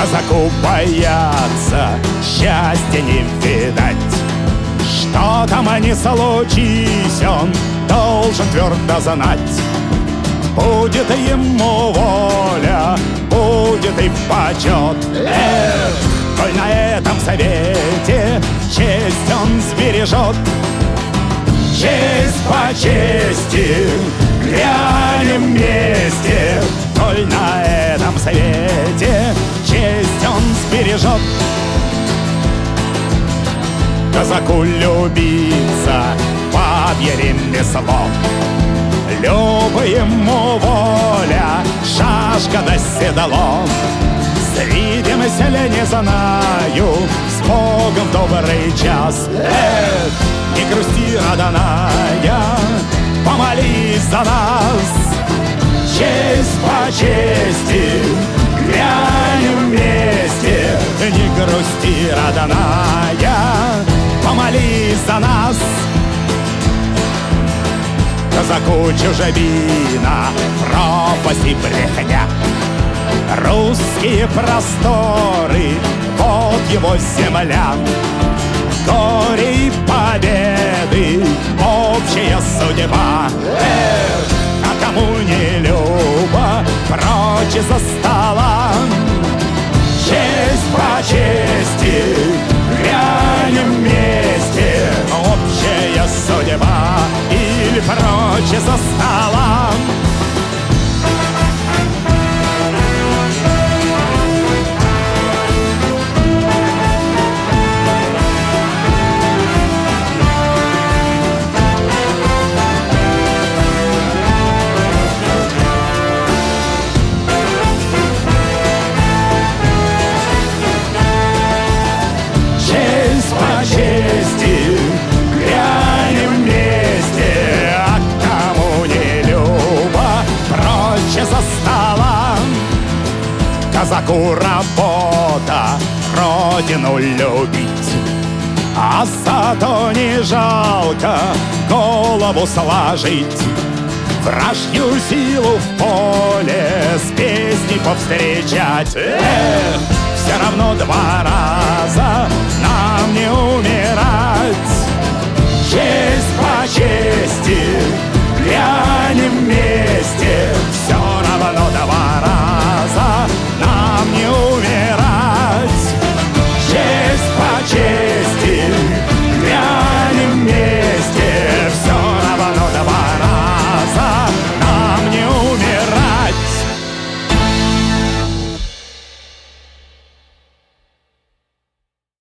казаку бояться, счастья не видать. Что там ни случись, он должен твердо знать: будет ему воля, будет и почет. Коль на этом совете честь он сбережет. Честь по чести, глянем вместе. Коль на этом совете честь он сбережет. Казаку любиться бабье ремесло. Люба ему воля, шашка да седло. Свидимся ли, не знаю, с Богом в добрый час. Не грусти, родная, помолись за нас. Честь по чести, глянем вместе. Не грусти, родная, помолись за нас. Казаку чужебина, пропасть и брехня. Русские просторы, вот его земля. Горе и победы, общая судьба. А кому не любо, прочь из-за стола. Честь по чести, глянем вместе. Общая судьба или прочь из-за стола. Казаку работа родину любить, а зато не жалко голову сложить. Вражью силу в поле с песней повстречать. Все равно два раза нам не умирать. Честь по чести,